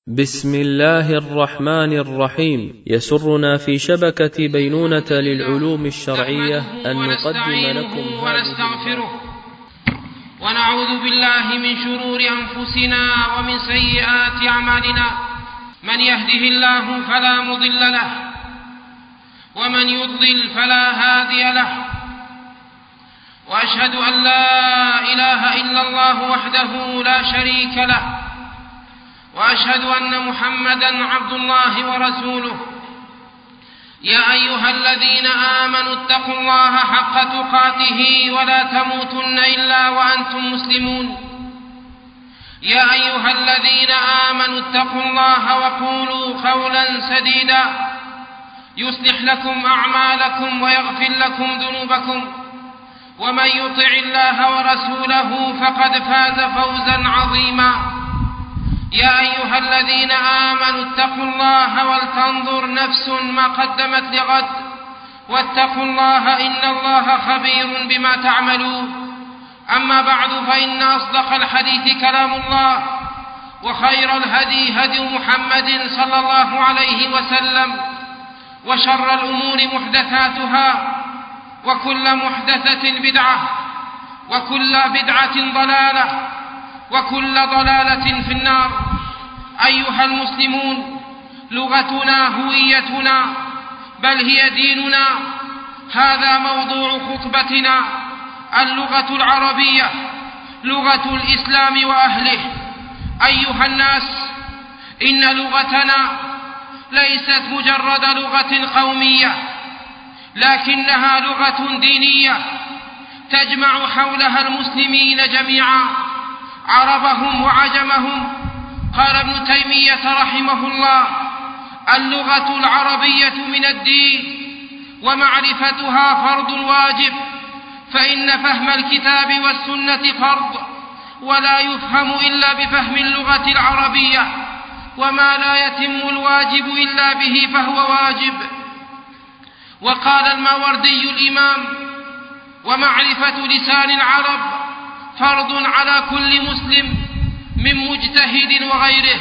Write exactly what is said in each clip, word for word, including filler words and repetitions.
بسم الله الرحمن الرحيم. يسرنا في شبكة بينونة للعلوم الشرعية أن نقدم لكم ونستغفره ونعوذ بالله من شرور أنفسنا ومن سيئات أعمالنا. من يهده الله فلا مضل له ومن يضلل فلا هادي له، وأشهد أن لا إله إلا الله وحده لا شريك له، وأشهد أن محمدًا عبد الله ورسوله. يا أيها الذين آمنوا اتقوا الله حق تقاته ولا تموتن إلا وأنتم مسلمون. يا أيها الذين آمنوا اتقوا الله وقولوا قولا سديدا يصلح لكم أعمالكم ويغفر لكم ذنوبكم، ومن يطع الله ورسوله فقد فاز فوزا عظيما. يا أيها الذين آمنوا اتقوا الله ولتنظر نفس ما قدمت لغد، واتقوا الله إن الله خبير بما تعملون. أما بعد، فإن أصدق الحديث كلام الله، وخير الهدي هدي محمد صلى الله عليه وسلم، وشر الأمور محدثاتها، وكل محدثة بدعة، وكل بدعة ضلالة، وكل ضلالة في النار. أيها المسلمون، لغتنا هويتنا، بل هي ديننا. هذا موضوع خطبتنا، اللغة العربية، لغة الإسلام وأهله. أيها الناس، إن لغتنا ليست مجرد لغة قومية، لكنها لغة دينية تجمع حولها المسلمين جميعا، عربهم وعجمهم. قال ابن تيمية رحمه الله: اللغة العربية من الدين، ومعرفتها فرض واجب، فإن فهم الكتاب والسنة فرض، ولا يفهم إلا بفهم اللغة العربية، وما لا يتم الواجب إلا به فهو واجب. وقال الماوردي الإمام: ومعرفة لسان العرب فرض على كل مسلم من مجتهد وغيره.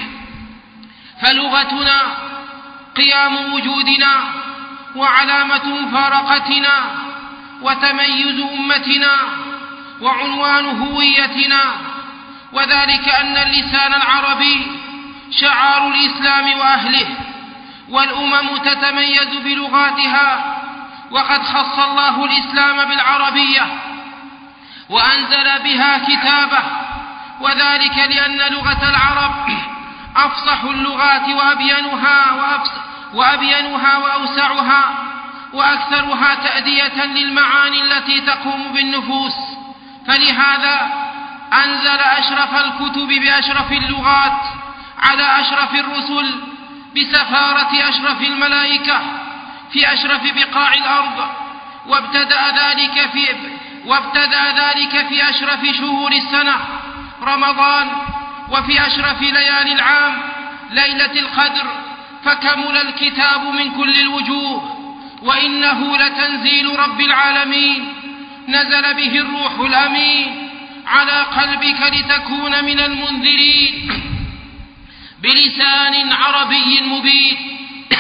فلغتنا قيام وجودنا، وعلامة مفارقتنا، وتميز أمتنا، وعنوان هويتنا، وذلك أن اللسان العربي شعار الإسلام وأهله، والأمم تتميز بلغاتها. وقد خص الله الإسلام بالعربية وأنزل بها كتابه، وذلك لأن لغة العرب أفصح اللغات وأبينها, وأبينها وأوسعها، وأكثرها تأدية للمعاني التي تقوم بالنفوس. فلهذا أنزل أشرف الكتب بأشرف اللغات على أشرف الرسل بسفارة أشرف الملائكة في أشرف بقاع الأرض، وابتدأ ذلك في وابتدأ ذلك في أشرف شهور السنة رمضان، وفي أشرف ليالي العام ليلة القدر، فكمل الكتاب من كل الوجوه. وإنه لتنزيل رب العالمين، نزل به الروح الأمين على قلبك لتكون من المنذرين بلسان عربي مبين.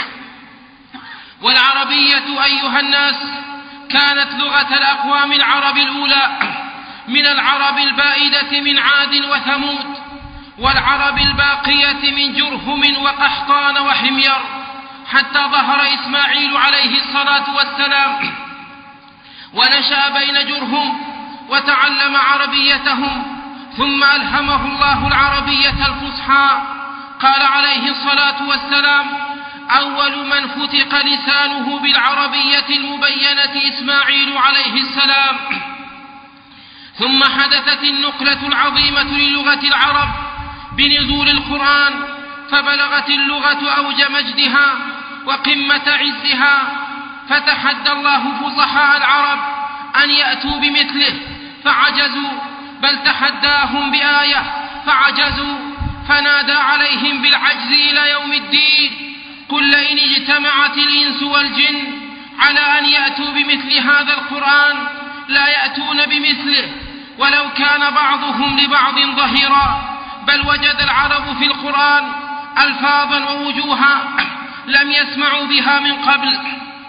والعربية أيها الناس كانت لغة الأقوام العرب الأولى، من العرب البائدة من عاد وثمود، والعرب الباقية من جرهم وقحطان وحمير، حتى ظهر إسماعيل عليه الصلاة والسلام ونشأ بين جرهم وتعلم عربيتهم، ثم ألهمه الله العربية الفصحى. قال عليه الصلاة والسلام: أول من فتق لسانه بالعربية المبينة إسماعيل عليه السلام. ثم حدثت النقلة العظيمة للغة العرب بنزول القرآن، فبلغت اللغة أوج مجدها وقمة عزها، فتحدى الله فصحاء العرب أن يأتوا بمثله فعجزوا، بل تحداهم بآية فعجزوا، فنادى عليهم بالعجز إلى يوم الدين: قل لئن اجتمعت الإنس والجن على أن يأتوا بمثل هذا القرآن لا يأتون بمثله، ولو كان بعضهم لبعض ظهيرا. بل وجد العرب في القرآن ألفاظا ووجوها لم يسمعوا بها من قبل.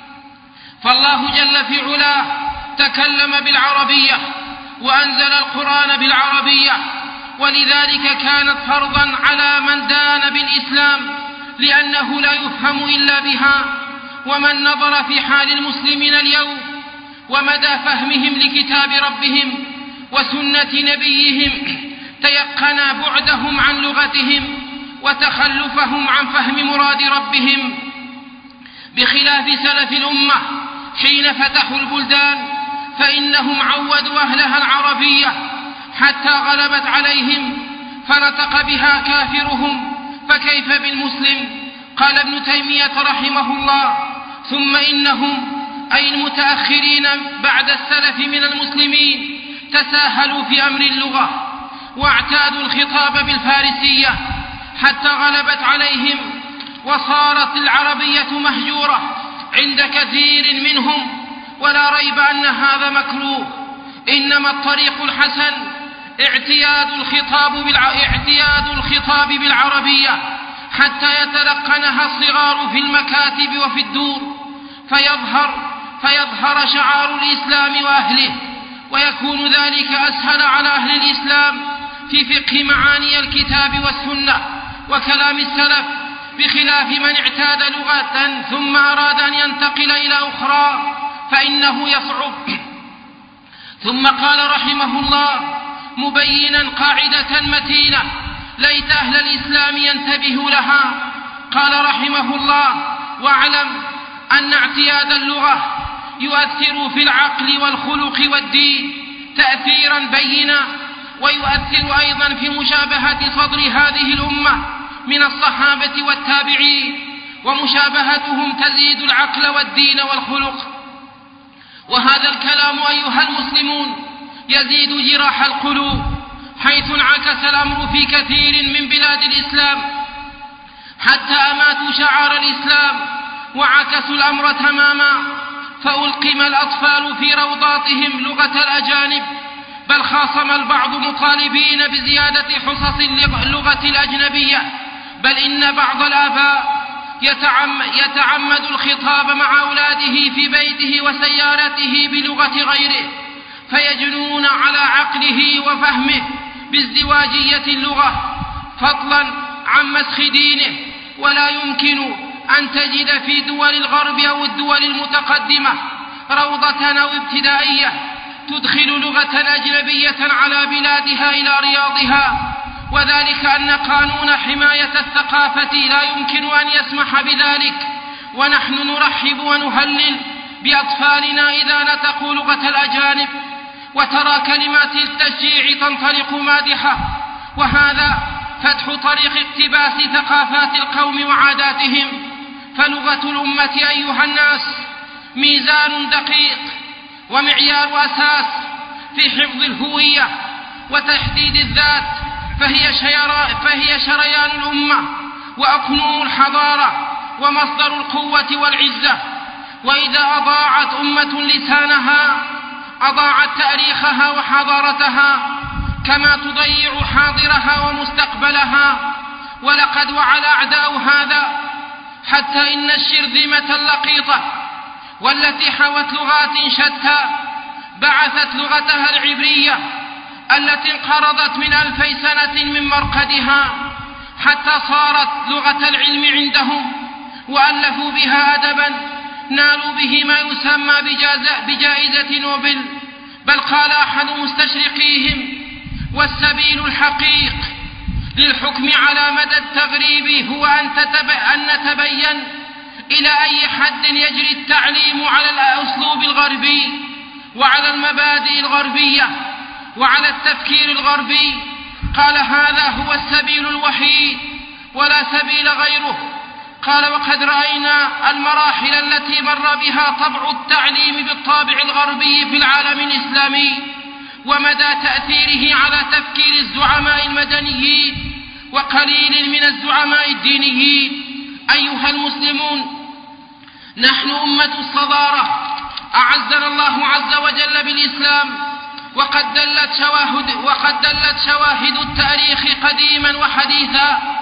فالله جل في علاه تكلم بالعربية وأنزل القرآن بالعربية، ولذلك كانت فرضا على من دان بالإسلام، لأنه لا يفهم إلا بها. ومن نظر في حال المسلمين اليوم ومدى فهمهم لكتاب ربهم وسنة نبيهم تيقن بعدهم عن لغتهم وتخلفهم عن فهم مراد ربهم، بخلاف سلف الأمة حين فتحوا البلدان فإنهم عودوا أهلها العربية حتى غلبت عليهم فنطق بها كافرهم، فكيف بالمسلم؟ قال ابن تيمية رحمه الله: ثم إنهم أي المتأخرين بعد السلف من المسلمين تساهلوا في أمر اللغة واعتادوا الخطاب بالفارسية حتى غلبت عليهم وصارت العربية مهجورة عند كثير منهم. ولا ريب أن هذا مكروه، إنما الطريق الحسن اعتياد الخطاب اعتياد الخطاب بالعربية حتى يتلقنها الصغار في المكاتب وفي الدور، فيظهر فيظهر شعار الإسلام وأهله، ويكون ذلك أسهل على أهل الإسلام في فقه معاني الكتاب والسنة وكلام السلف، بخلاف من اعتاد لغة ثم أراد أن ينتقل إلى أخرى فإنه يصعب. ثم قال رحمه الله مبينا قاعدة متينة ليت أهل الإسلام ينتبهوا لها، قال رحمه الله: واعلم أن اعتياد اللغة يؤثر في العقل والخلق والدين تأثيرا بينا، ويؤثر أيضا في مشابهة صدر هذه الأمة من الصحابة والتابعين، ومشابهتهم تزيد العقل والدين والخلق. وهذا الكلام أيها المسلمون يزيد جراح القلوب، حيث انعكس الأمر في كثير من بلاد الإسلام حتى أماتوا شعار الإسلام وعكسوا الأمر تماما، فألقم الأطفال في روضاتهم لغة الأجانب، بل خاصم البعض مطالبين بزيادة حصص اللغة الأجنبية، بل إن بعض الآباء يتعمد الخطاب مع أولاده في بيته وسيارته بلغة غيره، فيجنون على عقله وفهمه بازدواجية اللغة فضلا عن مسخ دينه. ولا يمكن أن تجد في دول الغرب أو الدول المتقدمة روضة أو ابتدائية تدخل لغة أجنبية على بلادها إلى رياضها، وذلك أن قانون حماية الثقافة لا يمكن أن يسمح بذلك. ونحن نرحب ونهلل بأطفالنا إذا نطقوا لغة الأجانب، وترى كلمات التشجيع تنطلق مادحة، وهذا فتح طريق اقتباس ثقافات القوم وعاداتهم. فلغة الأمة أيها الناس ميزان دقيق ومعيار أساس في حفظ الهوية وتحديد الذات، فهي, فهي شريان الأمة وأكنوم الحضارة ومصدر القوة والعزة. وإذا أضاعت أمة لسانها أضاعت تاريخها وحضارتها، كما تضيع حاضرها ومستقبلها. ولقد وعى أعداء هذا حتى إن الشرذمة اللقيطة والتي حوت لغات شتى بعثت لغتها العبرية التي انقرضت من ألفي سنة من مرقدها حتى صارت لغة العلم عندهم، وألفوا بها أدبا نالوا به ما يسمى بجائزة نوبل. بل قال أحد مستشرقيهم: والسبيل الحقيق للحكم على مدى التغريب هو أن, أن نتبين إلى أي حد يجري التعليم على الأسلوب الغربي وعلى المبادئ الغربية وعلى التفكير الغربي. قال: هذا هو السبيل الوحيد ولا سبيل غيره. قال: وقد رأينا المراحل التي مر بها طبع التعليم بالطابع الغربي في العالم الإسلامي، ومدى تأثيره على تفكير الزعماء المدنيين وقليل من الزعماء الدينيين. أيها المسلمون، نحن أمة الصدارة، أعزنا الله عز وجل بالإسلام، وقد دلت شواهد, وقد دلت شواهد التاريخ قديما وحديثا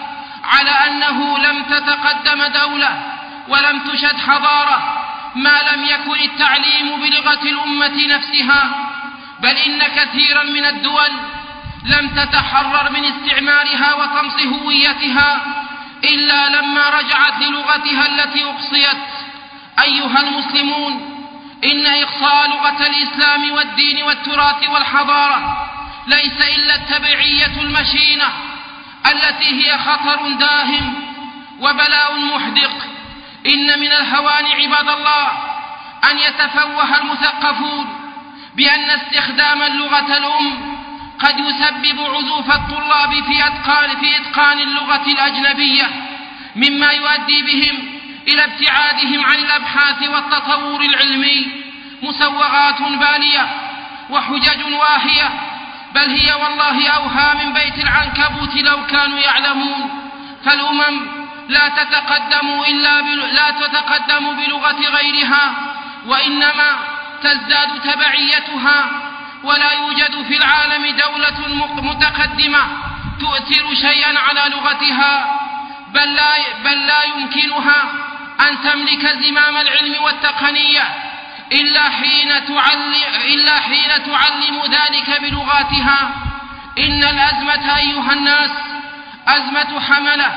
على أنه لم تتقدم دولة ولم تشد حضارة ما لم يكن التعليم بلغة الأمة نفسها، بل إن كثيرا من الدول لم تتحرر من استعمارها وطمس هويتها إلا لما رجعت للغتها التي أقصيت. أيها المسلمون، إن إقصاء لغة الإسلام والدين والتراث والحضارة ليس إلا التبعية المشينة التي هي خطر داهم وبلاء محدق. إن من الهوان عباد الله أن يتفوه المثقفون بأن استخدام اللغة الأم قد يسبب عزوف الطلاب في إتقان, في إتقان اللغة الأجنبية، مما يؤدي بهم إلى ابتعادهم عن الأبحاث والتطور العلمي. مسوغات بالية وحجج واهية، بل هي والله أوهى من بيت العنكبوت لو كانوا يعلمون. فالأمم لا تتقدم إلا لا تتقدم بلغة غيرها، وإنما تزداد تبعيتها، ولا يوجد في العالم دولة متقدمة تؤثر شيئا على لغتها، بل لا, بل لا يمكنها أن تملك زمام العلم والتقنية إلا حين تعلم, إلا حين تعلم ذلك بلغاتها. إن الأزمة أيها الناس أزمة حملة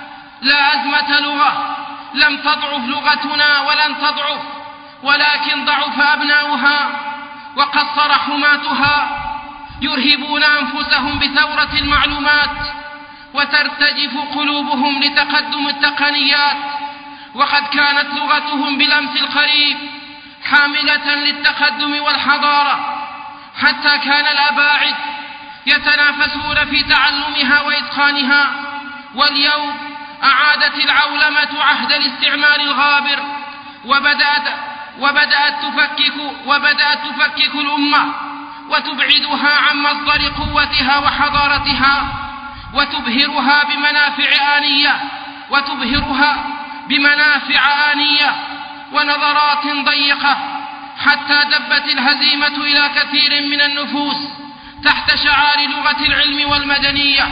لا أزمة لغة. لم تضعف لغتنا ولن تضعف، ولكن ضعف أبناؤها وقصر حماتها، يرهبون أنفسهم بثورة المعلومات وترتجف قلوبهم لتقدم التقنيات، وقد كانت لغتهم بلمس القريب حاملة للتقدم والحضارة، حتى كان الأباعد يتنافسون في تعلمها وإتقانها. واليوم أعادت العولمة عهد الاستعمار الغابر، وبدأت, وبدأت, تفكك, وبدأت تفكك الأمة وتبعدها عن مصدر قوتها وحضارتها، وتبهرها بمنافع آنية وتبهرها بمنافع آنية ونظرات ضيقة، حتى دبت الهزيمة إلى كثير من النفوس تحت شعار لغة العلم والمدنية.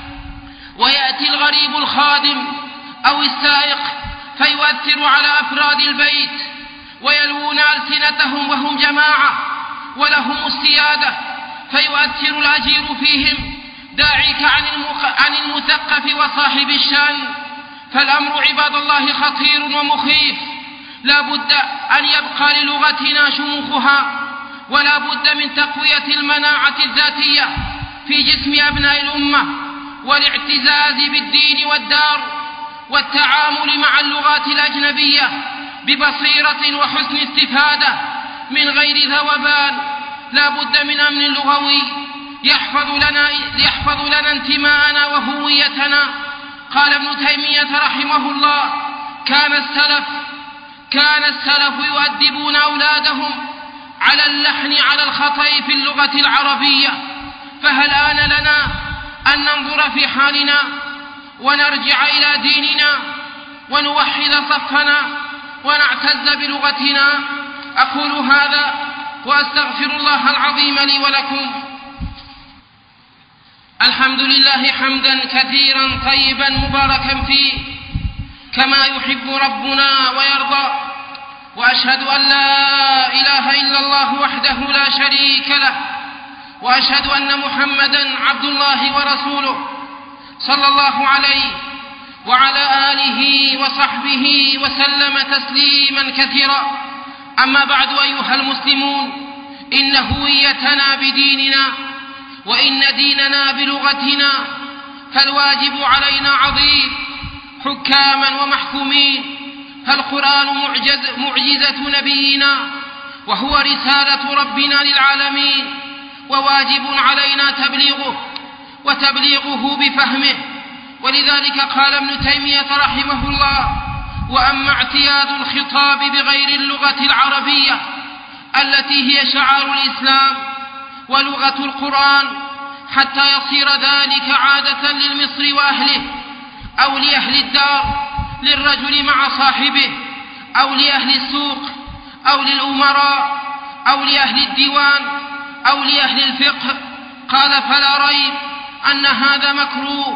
ويأتي الغريب الخادم أو السائق فيؤثر على أفراد البيت ويلوون ألسنتهم وهم جماعة ولهم السيادة، فيؤثر الأجير فيهم داعيك عن المثقف وصاحب الشأن. فالأمر عباد الله خطير ومخيف، لا بد أن يبقى للغتنا شموخها، ولا بد من تقوية المناعة الذاتية في جسم أبناء الأمة، والاعتزاز بالدين والدار، والتعامل مع اللغات الأجنبية ببصيرة وحسن استفادة من غير ذوبان. لا بد من أمن لغوي يحفظ لنا, يحفظ لنا انتماءنا وهويتنا. قال ابن تيمية رحمه الله: كان السلف كان السلف يؤدبون أولادهم على اللحن على الخطأ في اللغة العربية. فهل آن لنا أن ننظر في حالنا ونرجع إلى ديننا ونوحد صفنا ونعتز بلغتنا؟ أقول هذا وأستغفر الله العظيم لي ولكم. الحمد لله حمدا كثيرا طيبا مباركا فيه كما يحب ربنا ويرضى، وأشهد أن لا إله إلا الله وحده لا شريك له، وأشهد أن محمدا عبد الله ورسوله صلى الله عليه وعلى آله وصحبه وسلم تسليما كثيرا. أما بعد أيها المسلمون، إن هويتنا بديننا وإن ديننا بلغتنا، فالواجب علينا عظيم حكاما ومحكومين. فالقرآن معجز معجزة نبينا، وهو رسالة ربنا للعالمين، وواجب علينا تبليغه وتبليغه بفهمه. ولذلك قال ابن تيمية رحمه الله: وأما اعتياد الخطاب بغير اللغة العربية التي هي شعار الإسلام ولغة القرآن حتى يصير ذلك عادة للمصري وأهله، أو لأهل الدار، للرجل مع صاحبه، أو لأهل السوق، أو للأمراء، أو لأهل الديوان، أو لأهل الفقه، قال: فلا ريب أن هذا مكروه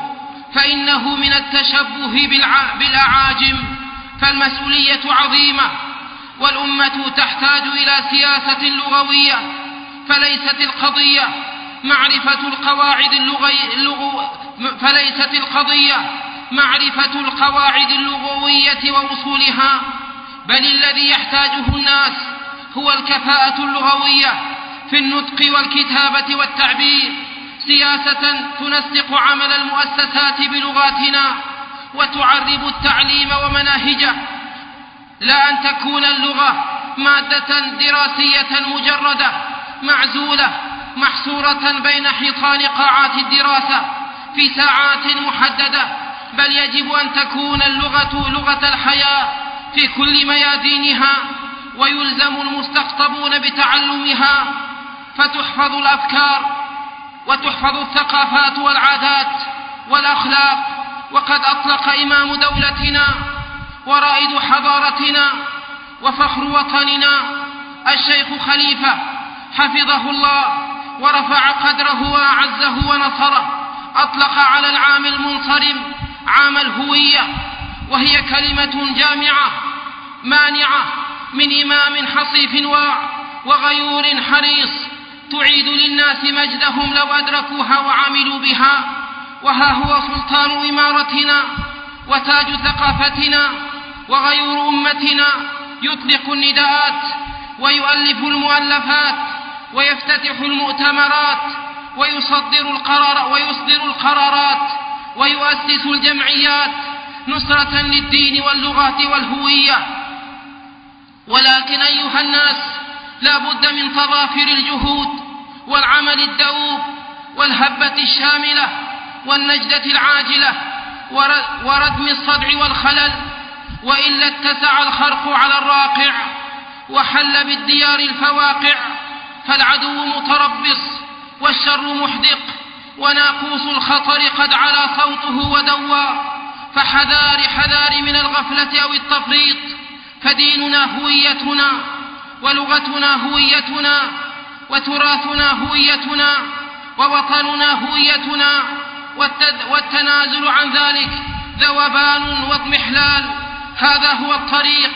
فإنه من التشبه بالأعاجم، فالمسؤولية عظيمة، والأمة تحتاج إلى سياسة لغوية، فليست القضية معرفة القواعد اللغوية فليست القضية معرفة القواعد اللغوية وأصولها، بل الذي يحتاجه الناس هو الكفاءة اللغوية في النطق والكتابة والتعبير، سياسة تنسق عمل المؤسسات بلغاتنا وتعرب التعليم ومناهجه، لا أن تكون اللغة مادة دراسية مجردة معزولة محصورة بين حيطان قاعات الدراسة في ساعات محددة، بل يجب أن تكون اللغة لغة الحياة في كل ميادينها، ويلزم المستقطبون بتعلمها، فتحفظ الأفكار وتحفظ الثقافات والعادات والأخلاق. وقد أطلق إمام دولتنا ورائد حضارتنا وفخر وطننا الشيخ خليفة حفظه الله ورفع قدره وأعزه ونصره، أطلق على العام المنصرم عام الهوية، وهي كلمة جامعة مانعة من إمام حصيف واع وغيور حريص تعيد للناس مجدهم لو أدركوها وعملوا بها. وها هو سلطان إمارتنا وتاج ثقافتنا وغيور أمتنا يطلق النداءات ويؤلف المؤلفات ويفتتح المؤتمرات ويصدر القرار ويصدر القرارات ويؤسس الجمعيات نصرة للدين واللغات والهوية. ولكن أيها الناس، لا بد من تضافر الجهود والعمل الدؤوب والهبة الشاملة والنجدة العاجلة وردم الصدع والخلل، وإلا اتسع الخرق على الراقع وحل بالديار الفواقع، فالعدو متربص والشر محدق وناقوس الخطر قد علا صوته ودوى، فحذار حذار من الغفلة أو التفريط، فديننا هويتنا ولغتنا هويتنا وتراثنا هويتنا ووطننا هويتنا، والتنازل عن ذلك ذوبان واضمحلال. هذا هو الطريق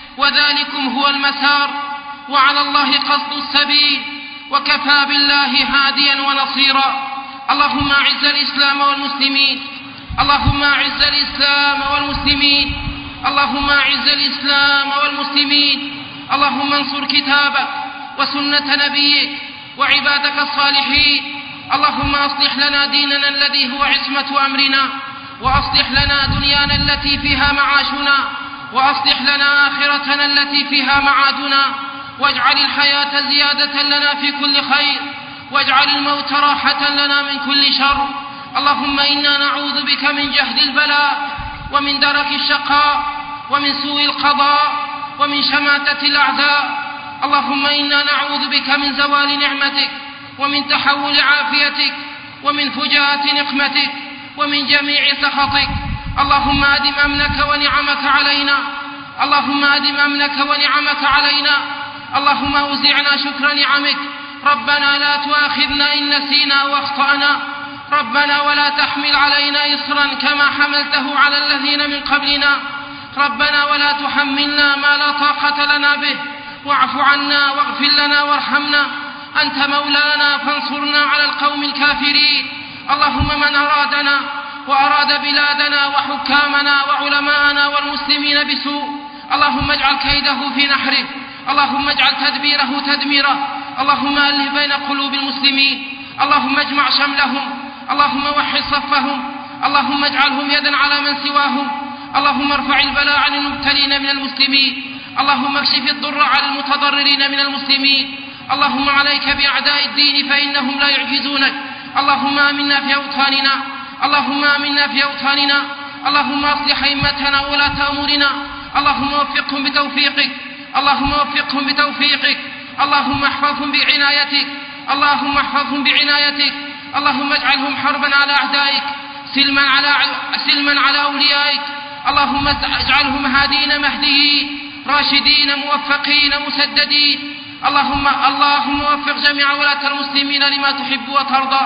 وذلكم هو المسار، وعلى الله قصد السبيل، وكفى بالله هاديا ونصيرا. اللهم أعز الإسلام والمسلمين، اللهم أعز الإسلام والمسلمين، اللهم أعز الإسلام والمسلمين، اللهم انصر كتابك وسنة نبيك وعبادك الصالحين. اللهم أصلح لنا ديننا الذي هو عصمة أمرنا، وأصلح لنا دنيانا التي فيها معاشنا، وأصلح لنا آخرتنا التي فيها معادنا، واجعل الحياة زيادة لنا في كل خير، واجعل الموت راحة لنا من كل شر. اللهم إنا نعوذ بك من جهد البلاء ومن درك الشقاء ومن سوء القضاء ومن شماتة الأعداء. اللهم إنا نعوذ بك من زوال نعمتك ومن تحول عافيتك ومن فجاءة نقمتك ومن جميع سخطك. اللهم أدم أمنك ونعمك علينا، اللهم أدم أمنك ونعمك علينا. اللهم أوزعنا شكر نعمك. ربنا لا تؤاخذنا إن نسينا واخطأنا، ربنا ولا تحمل علينا إصرا كما حملته على الذين من قبلنا، ربنا ولا تحملنا ما لا طاقة لنا به، واعف عنا واغفر لنا وارحمنا، أنت مولانا فانصرنا على القوم الكافرين. اللهم من أرادنا وأراد بلادنا وحكامنا وعلماءنا والمسلمين بسوء، اللهم اجعل كيده في نحره، اللهم اجعل تدبيره تدميره، اللهم ألف بين قلوب المسلمين، اللهم اجمع شملهم، اللهم وحد صفهم، اللهم اجعلهم يدا على من سواهم، اللهم ارفع البلاء عن المبتلين من المسلمين، اللهم اكشف الضر عن المتضررين من المسلمين. اللهم عليك بأعداء الدين فإنهم لا يعجزونك. اللهم آمنا في أوطاننا، اللهم آمنا في أوطاننا، اللهم أصلح أئمتنا وولاة أمورنا، اللهم وفقهم بتوفيقك، اللهم وفقهم بتوفيقك، اللهم احفظهم بعنايتك، اللهم احفظهم بعنايتك، اللهم اجعلهم حربا على أعدائك، سلما على سلما على أوليائك، اللهم اجعلهم هادين مهديين راشدين موفقين مسددين. اللهم اللهم وفق جميع ولاة المسلمين لما تحب وترضى،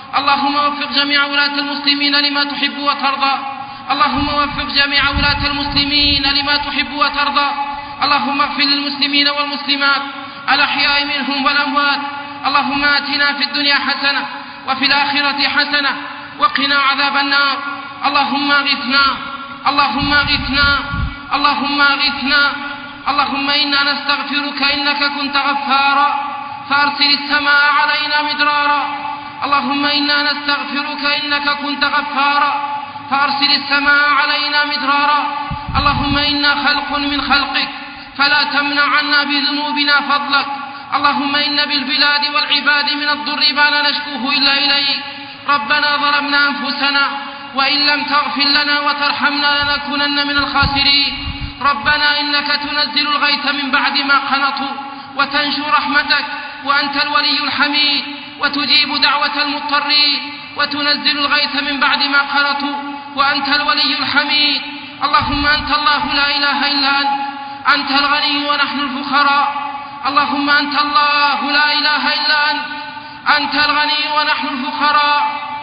اللهم وفق جميع ولاة المسلمين لما تحب وترضى اللهم وفق جميع ولاة المسلمين لما تحب وترضى اللهم اغفر للمسلمين والمسلمات الأحياء منهم والأموات اللهم آتنا في الدنيا حسنة وفي الآخرة حسنة وقنا عذاب النار اللهم اغثنا اللهم اغثنا اللهم اغثنا اللهم إنا نستغفرك إنك كنت غفارا فأرسل السماء علينا مدرارا اللهم إنا نستغفرك إنك كنت غفارا فأرسل السماء علينا مدرارا اللهم إنا خلق من خلقك فلا تمنع عنا بذنوبنا فضلك اللهم إن بالبلاد والعباد من الضر ما لا نشكوه إلا إليك ربنا ظلمنا أنفسنا وإن لم تغفر لنا وترحمنا لنكونن من الخاسرين ربنا إنك تنزل الغيث من بعد ما قنطوا وتنشر رحمتك وأنت الولي الحميد وتجيب دعوة المضطرين وتنزل الغيث من بعد ما قنطوا وأنت الولي الحميد اللهم أنت الله لا إله إلا أنت أنت الغني ونحن الفقراء اللهم أنت الله لا إله إلا أنت أنت الغني ونحن الفقراء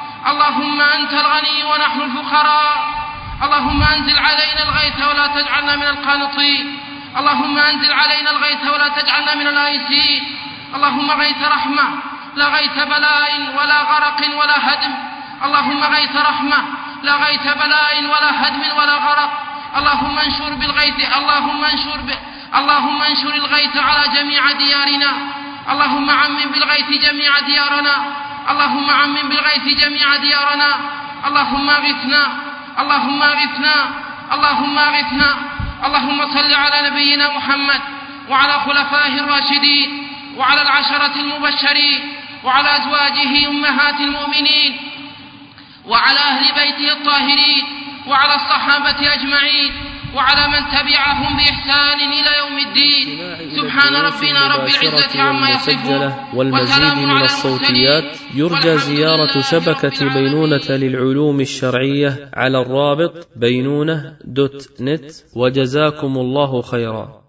اللهم أنت الغني ونحن الفقراء اللهم أنزل علينا الغيث ولا تجعلنا من القانطين اللهم أنزل علينا الغيث ولا تجعلنا من الآيسين اللهم غيث رحمة لا غيث بلاء ولا غرق ولا هدم اللهم غيث رحمة لا غيث بلاء ولا هدم ولا غرق اللهم انشر بالغيث اللهم انشر ب... اللهم انشر الغيث على جميع ديارنا اللهم عمم بالغيث جميع ديارنا اللهم عمم بالغيث جميع ديارنا اللهم اغثنا اللهم اغثنا اللهم اغثنا اللهم صل على نبينا محمد وعلى خلفائه الراشدين وعلى العشرة المبشرين وعلى أزواجه أمهات المؤمنين وعلى أهل بيته الطاهرين وعلى الصحابة أجمعين وعلى من تبعهم بإحسان إلى يوم الدين سبحان ربنا رب العزة عما يصفون والمزيد من الصوتيات يرجى زيارة شبكة بينونة للعلوم الشرعية على الرابط بينونة دوت نت وجزاكم الله خيرا.